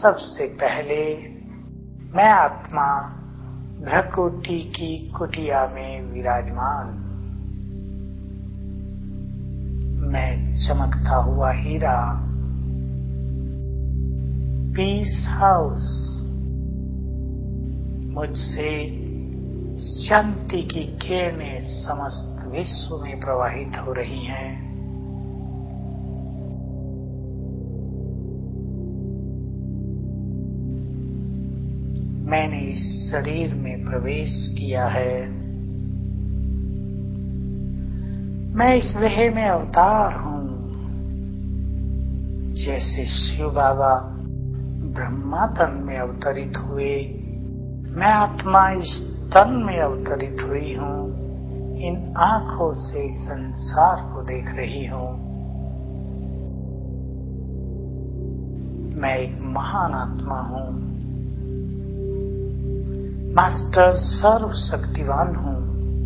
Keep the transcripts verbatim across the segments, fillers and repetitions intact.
सबसे पहले मैं आत्मा भ्रकुटी की कुटिया में विराजमान, मैं चमकता हुआ हीरा, पीस हाउस, मुझसे शांति की किरणें समस्त विश्व में प्रवाहित हो रही हैं। मैंने इस शरीर में प्रवेश किया है। मैं इस देह में अवतार हूँ। जैसे शिव बाबा ब्रह्मा तन में अवतरित हुए, मैं आत्मा इस तन में अवतरित हुई हूँ। इन आंखों से संसार को देख रही हूँ। मैं एक महान आत्मा हूँ। मास्टर सर्वशक्तिवान हूँ।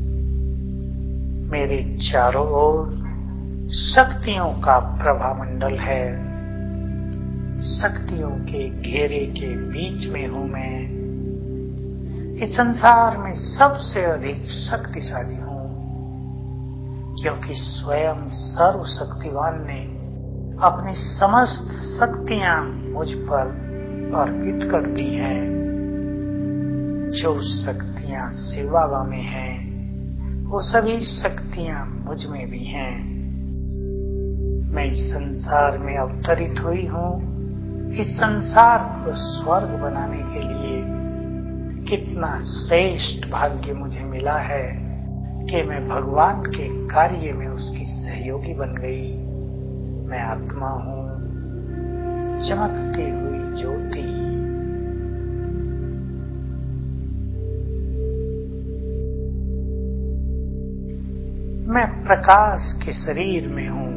मेरे चारों ओर शक्तियों का प्रभामंडल है। शक्तियों के घेरे के बीच में हूँ मैं। इस संसार में सबसे अधिक शक्तिशाली हूँ, क्योंकि स्वयं सर्वशक्तिवान ने अपनी समस्त शक्तियां मुझ पर अर्पित कर दी हैं। जो शक्तियां शिव बाबा में हैं, वो सभी शक्तियां मुझ में भी हैं। मैं इस संसार में अवतरित हुई हूँ। इस संसार को स्वर्ग बनाने के लिए कितना श्रेष्ठ भाग्य मुझे मिला है कि मैं भगवान के कार्य में उसकी सहयोगी बन गई। मैं आत्मा हूँ, चमकती हुई ज्योति। मैं प्रकाश के शरीर में हूँ।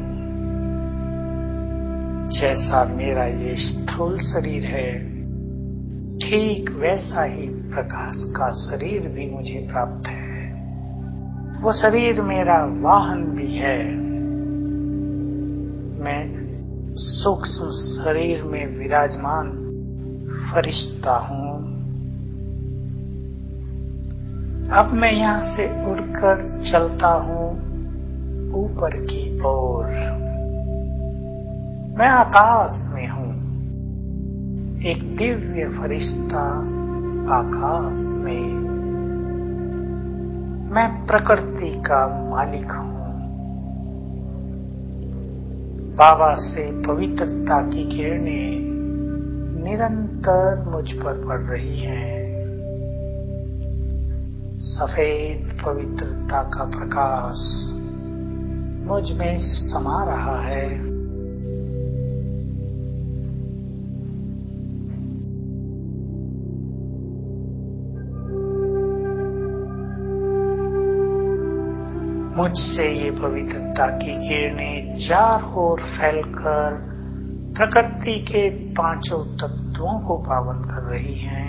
जैसा मेरा ये स्थूल शरीर है, ठीक वैसा ही प्रकाश का शरीर भी मुझे प्राप्त है। वो शरीर मेरा वाहन भी है। मैं सूक्ष्म शरीर में विराजमान फरिश्ता हूँ। अब मैं यहाँ से उड़कर चलता हूँ ऊपर की ओर। मैं आकाश में हूँ, एक दिव्य फरिश्ता आकाश में। मैं प्रकृति का मालिक हूँ। बाबा से पवित्रता की किरणें निरंतर मुझ पर पड़ रही हैं। सफेद पवित्रता का प्रकाश मुझ में समा रहा है। मुझसे ये पवित्रता की किरणें चारों ओर फैलकर प्रकृति के पांचों तत्वों को पावन कर रही हैं।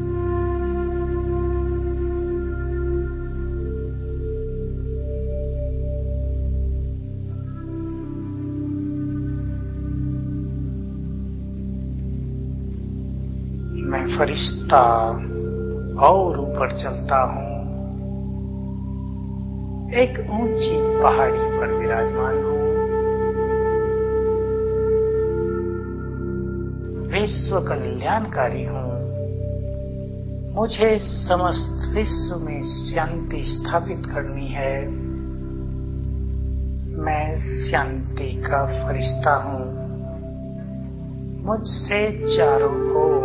मैं फरिश्ता और ऊपर चलता हूँ। एक ऊंची पहाड़ी पर विराजमान हूँ। विश्व कल्याणकारी हूँ। मुझे समस्त विश्व में शांति स्थापित करनी है। मैं शांति का फरिश्ता हूँ। मुझसे चारों ओर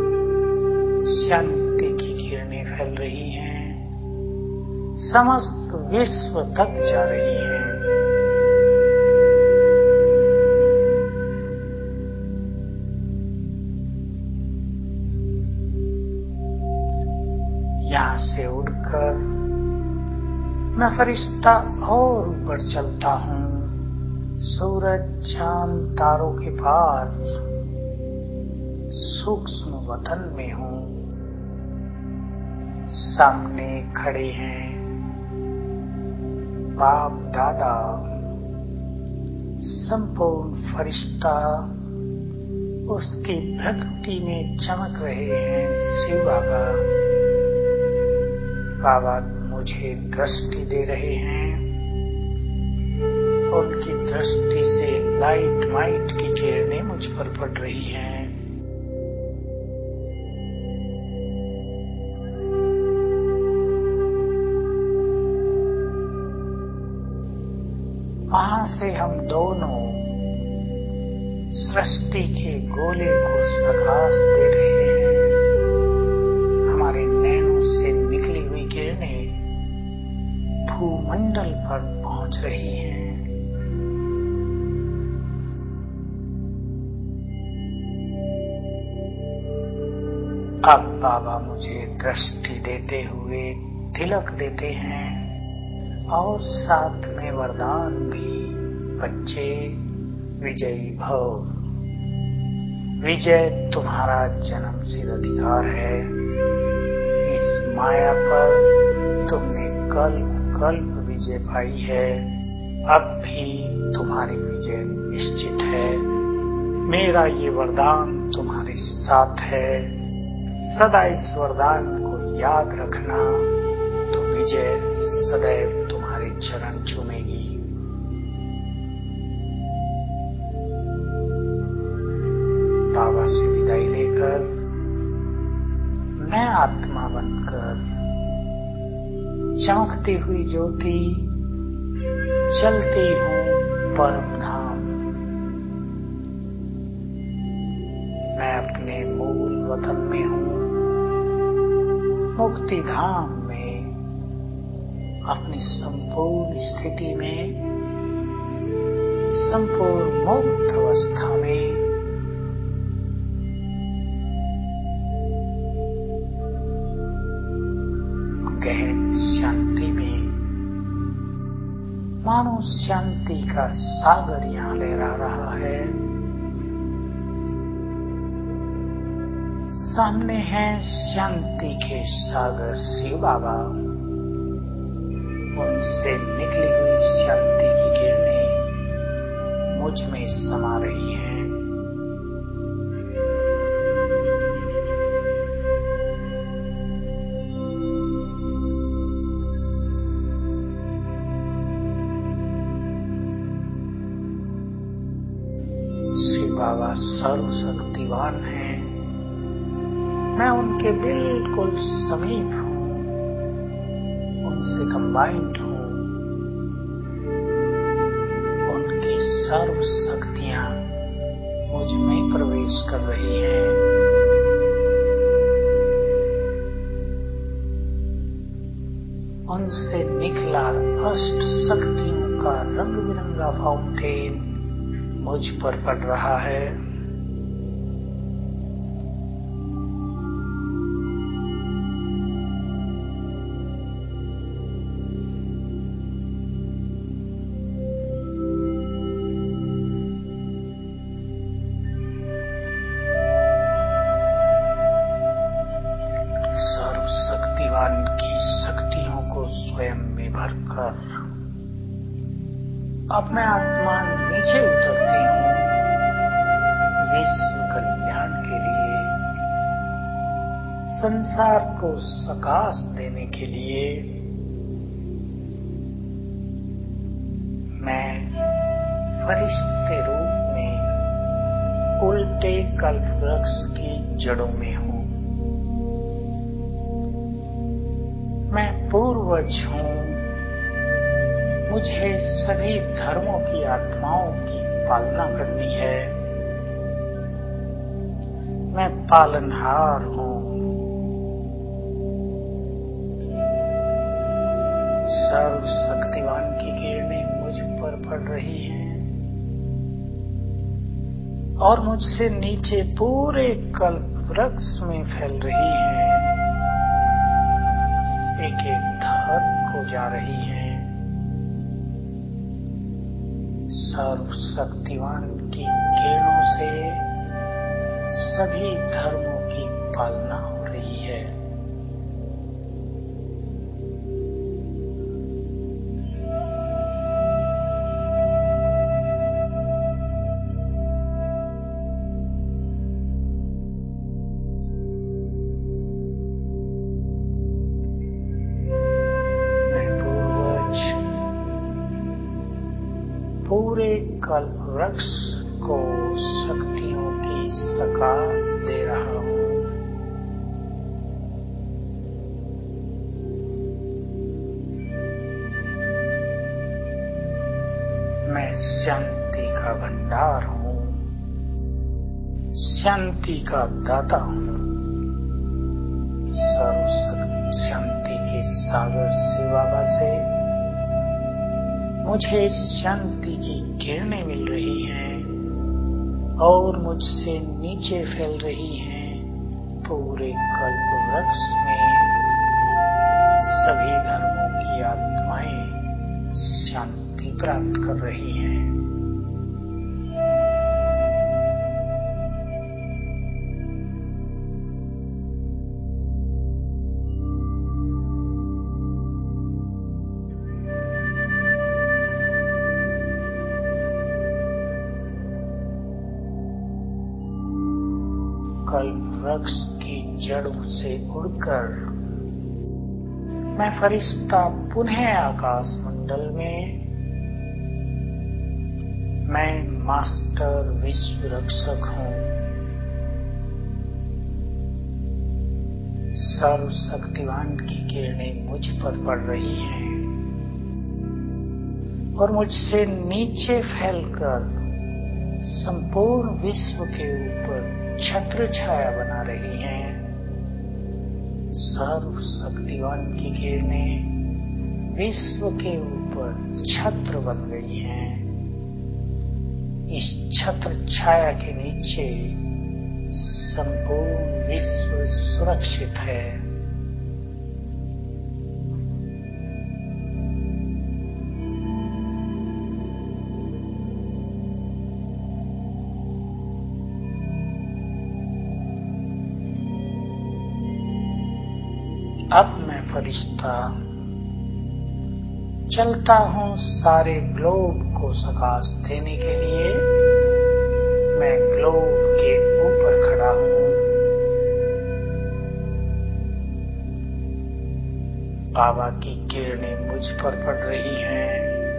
शांति की किरणें फैल रही हैं। समस्त विश्व तक जा रही हैं। यहाँ से उड़कर मैं फरिश्ता और ऊपर चलता हूँ। सूरज, चांद, तारों के पार सूक्ष्म वतन में हूँ। सामने खड़े हैं बाप दादा, संपूर्ण फरिश्ता उसकी प्रकृति में चमक रहे हैं शिव बाबा। बाबा मुझे दृष्टि दे रहे हैं। उनकी दृष्टि से लाइट माइट की किरणें मुझ पर पड़ रही हैं। वहां से हम दोनों सृष्टि के गोले को सकाश दे रहे हैं। हमारे नैनों से निकली हुई किरणें भूमंडल पर पहुंच रही हैं। अब बाबा मुझे दृष्टि देते हुए तिलक देते हैं और साथ में वरदान भी, बच्चे विजयी भव। विजय तुम्हारा जन्मसिद्ध अधिकार है। इस माया पर तुमने कल्प कल्प विजय पाई है। अब भी तुम्हारी विजय निश्चित है। मेरा ये वरदान तुम्हारे साथ है। सदा इस वरदान को याद रखना, तो विजय सदैव तुम्हारे चरण चूमेगी। बाबा से विदाई लेकर मैं आत्मा बनकर चमकती हुई ज्योति चलती हूँ परम धाम। मैं अपने मूल वतन में हूँ, मुक्ति धाम में, अपनी संपूर्ण स्थिति में, संपूर्ण मुक्त अवस्था में। गहन शांति में मानो शांति का सागर यहाँ लहरा रहा है। सामने है शांति के सागर शिव बाबा। उनसे निकली हुई शांति की किरणें मुझ में समा रही हैं। शिव बाबा सर्वशक्तिवान हैं। मैं उनके बिल्कुल समीप हूँ, उनसे कंबाइंड हूँ। उनकी सर्व शक्तियाँ मुझ में प्रवेश कर रही हैं। उनसे निकला अष्ट शक्तियों का रंग बिरंगा फाउंटेन मुझ पर पड़ रहा है। सर्वशक्तिवान की शक्तियों को स्वयं में भरकर अब मैं आत्मा नीचे उतरती हूँ विश्व कल्याण के लिए, संसार को सकाश देने के लिए। मैं फरिश्ते रूप में उल्टे कल्पवृक्ष की जड़ों में हूँ। मैं पूर्वज हूँ। मुझे सभी धर्मों की आत्माओं की पालना करनी है। मैं पालनहार हूँ। सर्वशक्तिवान की किरणें मुझ पर पड़ रही हैं और मुझसे नीचे पूरे कल्प वृक्ष में फैल रही हैं। एक एक धर्म को जा रही हैं। सर्वशक्तिवान की किरणों से सभी धर्मों की पालना हो रही है। पूरे कल्प वृक्ष को शक्तियों की सकाश दे रहा हूँ। मैं शांति का भंडार हूँ, शांति का दाता हूँ। सर्व शांति के सागर शिव बाबा से मुझे शांति की किरणें मिल रही हैं और मुझसे नीचे फैल रही हैं। पूरे कल्प वृक्ष में सभी धर्मों की आत्माएं शांति प्राप्त कर रही हैं। कल्प वृक्ष की जड़ों से उड़कर मैं फरिश्ता पुनः आकाश मंडल में, मैं मास्टर विश्व रक्षक हूँ। सर्वशक्तिवान की किरणें मुझ पर पड़ रही हैं और मुझसे नीचे फैलकर संपूर्ण विश्व के ऊपर छत्र छाया बना रही हैं। सर्व शक्तिवान की किरणें विश्व के ऊपर छत्र बन गई हैं। इस छत्र छाया के नीचे संपूर्ण विश्व सुरक्षित है। अब मैं फरिश्ता चलता हूँ सारे ग्लोब को सकाश देने के लिए। मैं ग्लोब के ऊपर खड़ा हूँ। बाबा की किरणें मुझ पर पड़ रही हैं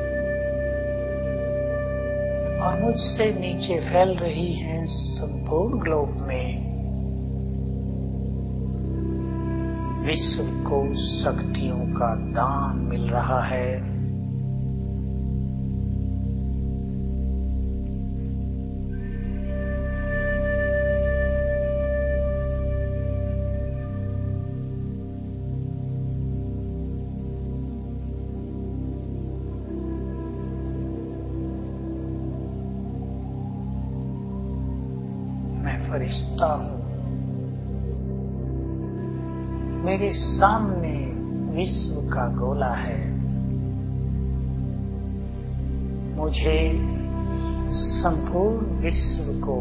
और मुझसे नीचे फैल रही हैं संपूर्ण ग्लोब में। विश्व को शक्तियों का दान मिल रहा है। मैं फरिश्ता हूँ। मेरे सामने विश्व का गोला है। मुझे संपूर्ण विश्व को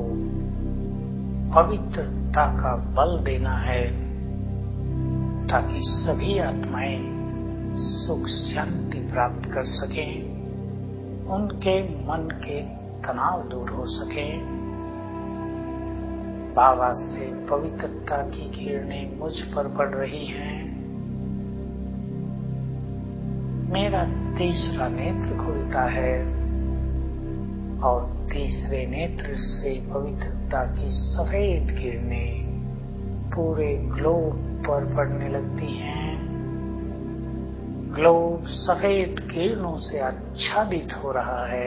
पवित्रता का बल देना है ताकि सभी आत्माएं सुख शांति प्राप्त कर सकें, उनके मन के तनाव दूर हो सके। बाबा से पवित्रता की किरणें मुझ पर पड़ रही हैं। मेरा तीसरा नेत्र खुलता है और तीसरे नेत्र से पवित्रता की सफेद किरणें पूरे ग्लोब पर पड़ने लगती हैं। ग्लोब सफेद किरणों से आच्छादित हो रहा है।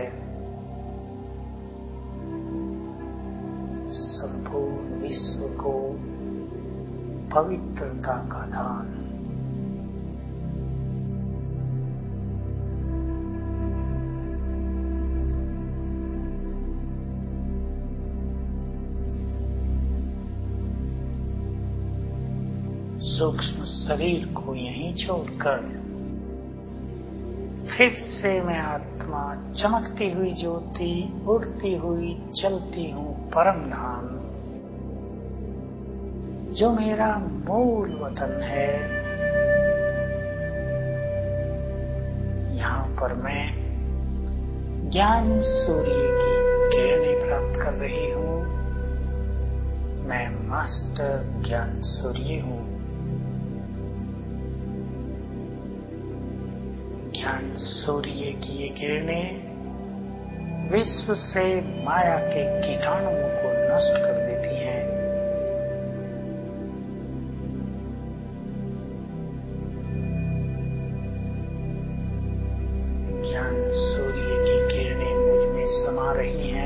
संपूर्ण विश्व को पवित्रता का दान। सूक्ष्म शरीर को यहीं छोड़कर फिर से मैं आत्मा चमकती हुई ज्योति उड़ती हुई चलती हूँ परम धाम, जो मेरा मूल वतन है। यहाँ पर मैं ज्ञान सूर्य की किरणें प्राप्त कर रही हूँ। मैं मास्टर ज्ञान सूर्य हूँ। ज्ञान सूर्य की ये किरणें विश्व से माया के कीटाणुओं को नष्ट कर देती हैं। ज्ञान सूर्य की किरणें मुझ में समा रही हैं।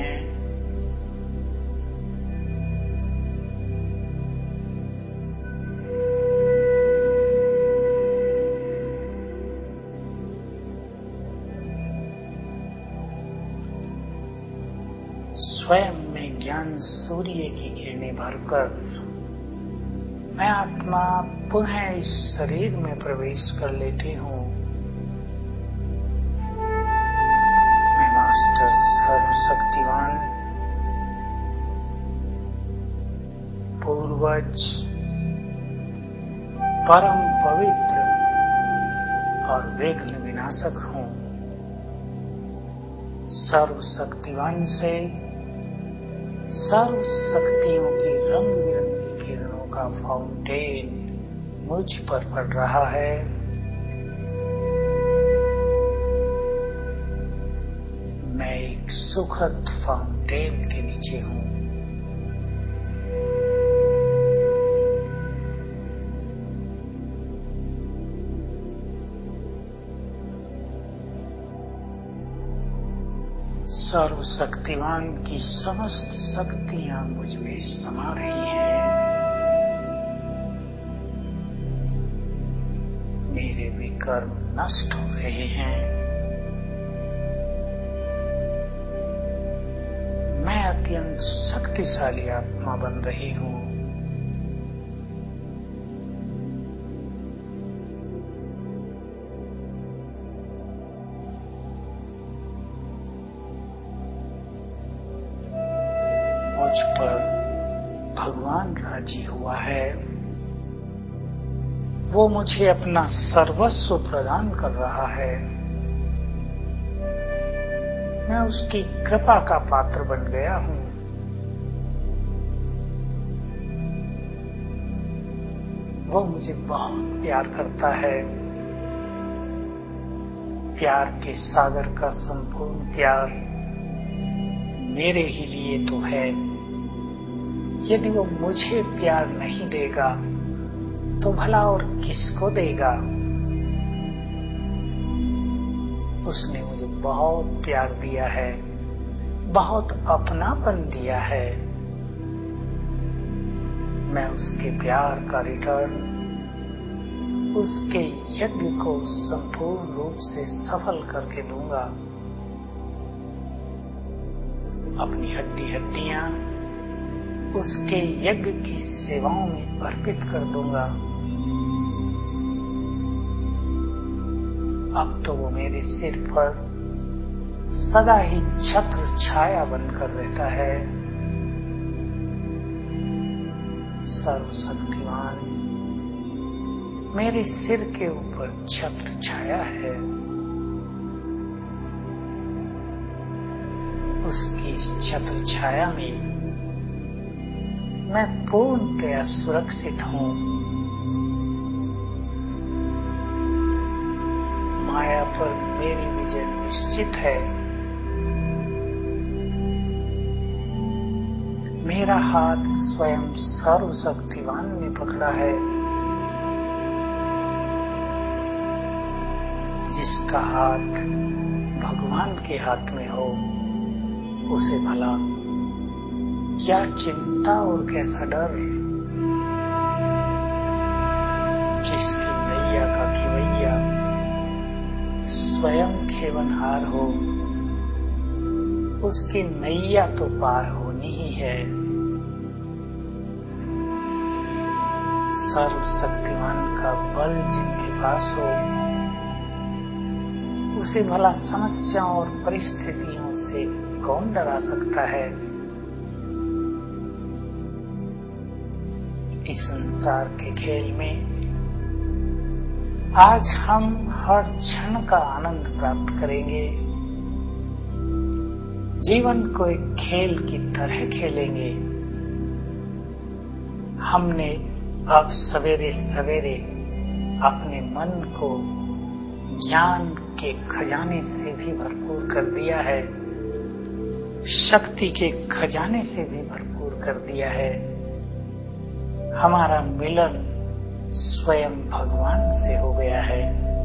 स्वयं में ज्ञान सूर्य की किरणें भरकर मैं आत्मा पुनः इस शरीर में प्रवेश कर लेती हूँ। मैं मास्टर सर्वशक्तिवान पूर्वज परम पवित्र और विघ्न विनाशक हूँ। सर्वशक्तिवान से सर्व शक्तियों की रंग बिरंगी किरणों का फाउंटेन मुझ पर पड़ रहा है। मैं एक सुखद फाउंटेन के नीचे हूँ। सर्वशक्तिवान की समस्त शक्तियां मुझ में समा रही हैं। मेरे विकर्म नष्ट हो रहे हैं। मैं अत्यंत शक्तिशाली आत्मा बन रही हूँ। मुझ पर भगवान राजी हुआ है। वो मुझे अपना सर्वस्व प्रदान कर रहा है। मैं उसकी कृपा का पात्र बन गया हूँ। वो मुझे बहुत प्यार करता है। प्यार के सागर का संपूर्ण प्यार मेरे ही लिए तो है। यदि वो मुझे प्यार नहीं देगा तो भला और किसको देगा। उसने मुझे बहुत प्यार दिया है, बहुत अपनापन दिया है। मैं उसके प्यार का रिटर्न, उसके यज्ञ को संपूर्ण रूप से सफल करके दूंगा। अपनी हड्डी हड्डियां उसके यज्ञ की सेवाओं में अर्पित कर दूंगा। अब तो वो मेरे सिर पर सदा ही छत्र छाया बनकर रहता है। सर्वशक्तिवान मेरे सिर के ऊपर छत्र छाया है। उसकी इस छत्र छाया में मैं पूर्णतया सुरक्षित हूँ। माया पर मेरी विजय निश्चित है। मेरा हाथ स्वयं सर्वशक्तिवान ने पकड़ा है। जिसका हाथ भगवान के हाथ में हो उसे भला क्या चिंता और कैसा डर। जिसकी नैया का खिवैया स्वयं खेवनहार हो उसकी नैया तो पार होनी ही है। सर्वशक्तिवान का बल जिनके पास हो उसे भला समस्याओं और परिस्थितियों से कौन डरा सकता है। इस संसार के खेल में आज हम हर क्षण का आनंद प्राप्त करेंगे। जीवन को एक खेल की तरह खेलेंगे। हमने अब सवेरे सवेरे अपने मन को ज्ञान के खजाने से भी भरपूर कर दिया है। शक्ति के खजाने से भी भरपूर कर दिया है। हमारा मिलन स्वयं भगवान से हो गया है।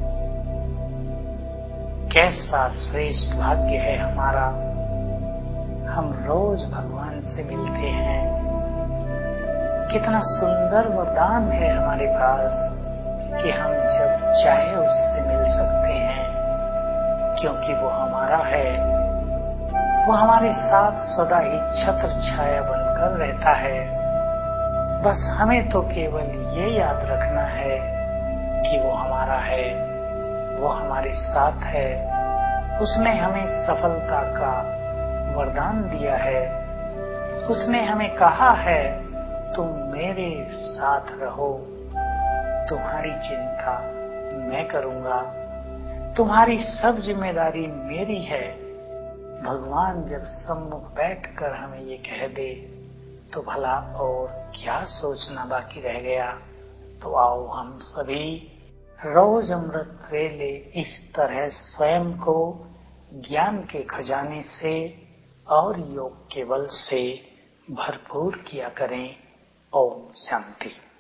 कैसा श्रेष्ठ भाग्य है हमारा, हम रोज भगवान से मिलते हैं। कितना सुंदर वरदान है हमारे पास कि हम जब चाहे उससे मिल सकते हैं, क्योंकि वो हमारा है। वो हमारे साथ सदा ही छत्र छाया बनकर रहता है। बस हमें तो केवल ये याद रखना है कि वो हमारा है, वो हमारे साथ है। उसने हमें सफलता का वरदान दिया है। उसने हमें कहा है, तुम मेरे साथ रहो, तुम्हारी चिंता मैं करूंगा, तुम्हारी सब जिम्मेदारी मेरी है। भगवान जब सम्मुख बैठकर हमें ये कह दे तो भला और क्या सोचना बाकी रह गया। तो आओ हम सभी रोज अमृत वेले इस तरह स्वयं को ज्ञान के खजाने से और योग के बल से भरपूर किया करें। ओम शांति।